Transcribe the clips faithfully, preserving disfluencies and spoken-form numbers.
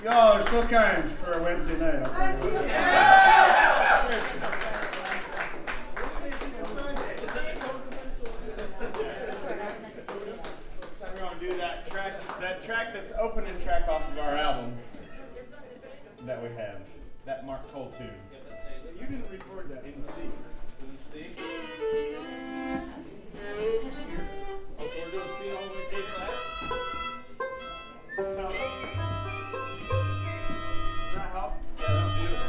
Y'all are so kind for a Wednesday night. I'll tell you what. We're going to do that track, that track that's opening track off of our album that we have. That Mark Cole tune. You didn't record that. In C. In C. Oh, so we're doing C all the way to A flat? So, does that help? Yeah, that's beautiful.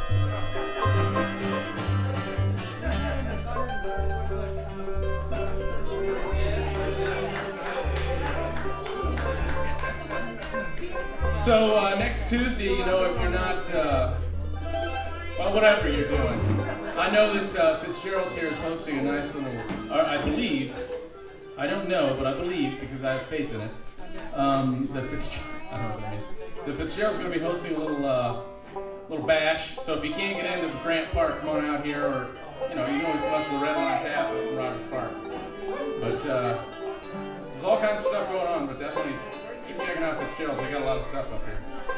So uh, next Tuesday, you know, if you're not, uh, well, whatever you're doing, I know that uh, Fitzgerald's here is hosting a nice little, or I believe, I don't know, but I believe because I have faith in it. Um, the Fitzgerald, I don't know what that means. The Fitzgerald's going to be hosting a little, uh, little bash. So if you can't get into Grant Park, come on out here, or you know, you can always come up to the Red Line Tap at Rogers Park. But uh, there's all kinds of stuff going on, but definitely keep checking out Fitzgerald's. They got a lot of stuff up here.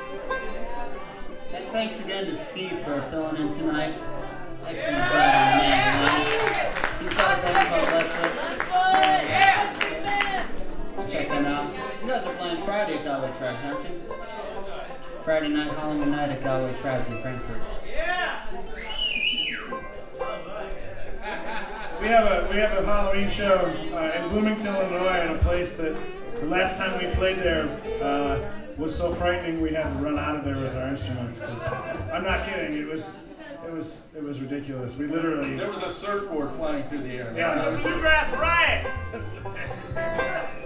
And thanks again to Steve for filling in tonight. Excellent job, man. He's got a band called Leftfoot. Yeah. Check them out. You guys are playing Friday at Galway Tracks, aren't you? Friday night, Halloween night at Galway Tracks in Frankfurt. Yeah. We have a we have a Halloween show uh, in Bloomington, Illinois, in a place that the last time we played there uh, was so frightening we had to run out of there with our instruments. I'm not kidding. It was. It was it was ridiculous. We literally There was a surfboard flying through the air. Yeah, it was a bluegrass riot. That's right.